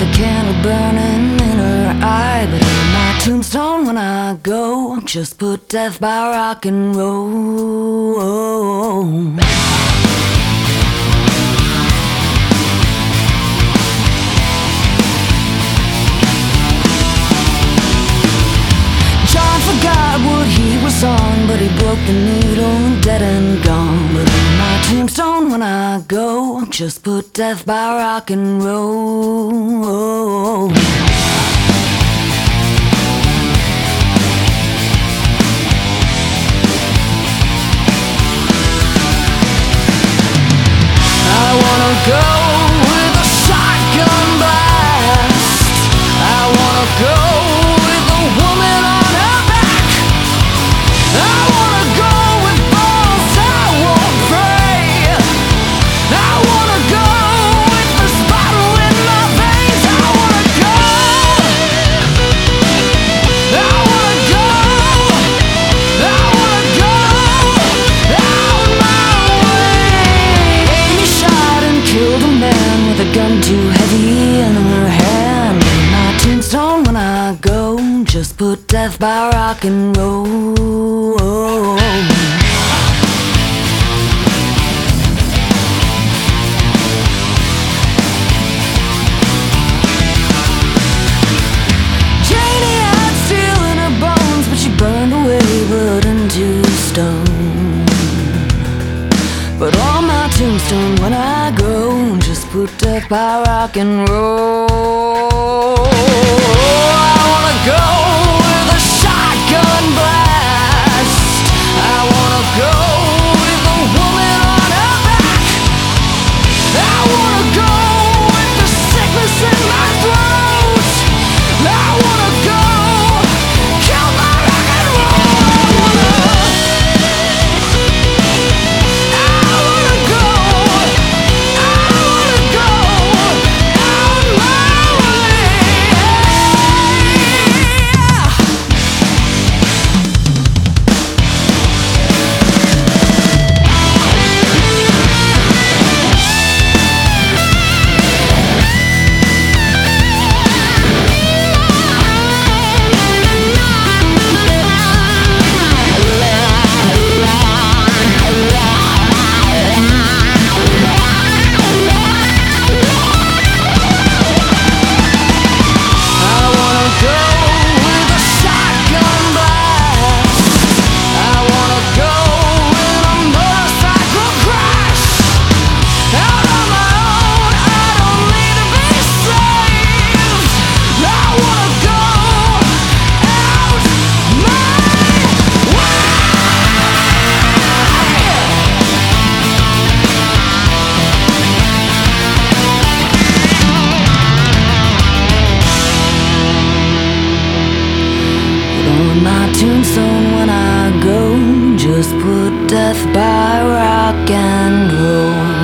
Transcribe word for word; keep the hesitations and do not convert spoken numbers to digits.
with a candle burning in her eye. But on my tombstone when I go, just put death by rock and roll. John forgot what he was on, but he broke the needle, dead and gone. But on my tombstone when I go, just put death by rock and roll. I wanna go with a shotgun blast. I wanna go with a woman on her back. I wanna go with balls I won't pray. I wanna go with this bottle in my veins. I wanna go. I wanna go. I wanna go out my way. Amy shot and killed a man with a gun too heavy in her hand. On my tombstone when I go, just put death by rock and roll. Janie had steel in her bones, but she burned away blood into stone. But on my tombstone when I go, just put death by rock and roll. I wanna go with a shotgun blast. I wanna go with a woman on her back. I wanna go with the sickness in my throat. I wanna go kill my rock and roll. I wanna go. I wanna go out my way. I wanna go with a shotgun blast. I wanna go in a motorcycle crash. Out on my own, I don't need to be saved. I wanna go out my way. But on my tombstone when I go, just put death by rock and roll.